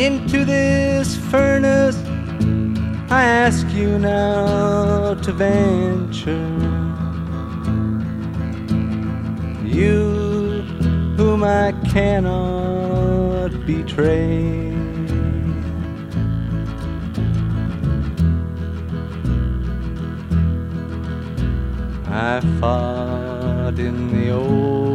into this furnace I ask you now to venture. You whom I cannot betray. I fought in the old